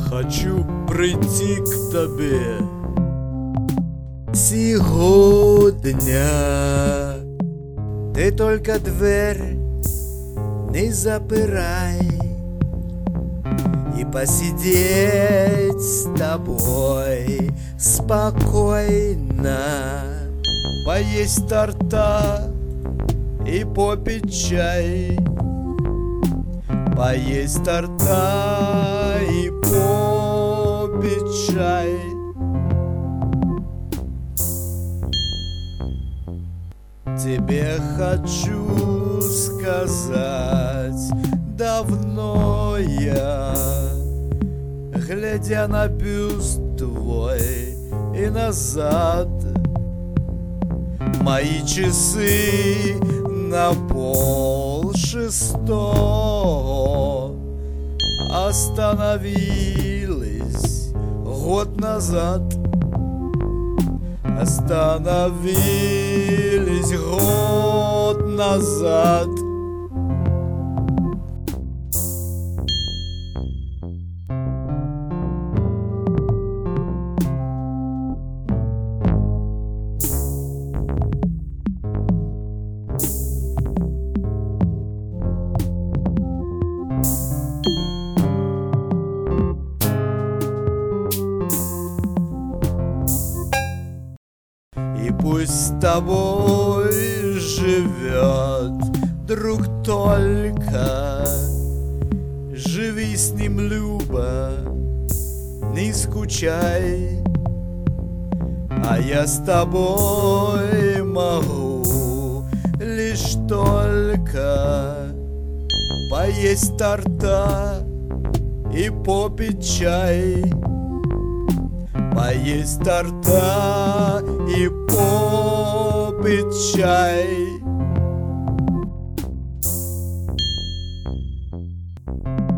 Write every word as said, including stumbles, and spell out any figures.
Хочу прийти к тебе сегодня. Ты только дверь не запирай, и посидеть с тобой спокойно, поесть торта и попить чай, поесть торта и попить чай. Тебе хочу сказать, давно я, глядя на бюст твой и назад, мои часы на пол шестого остановились год назад. Остановились год назад. И пусть с тобой живет друг только, живи с ним, Люба, не скучай. А я с тобой могу лишь только поесть торта и попить чай, поесть торта и попить чай.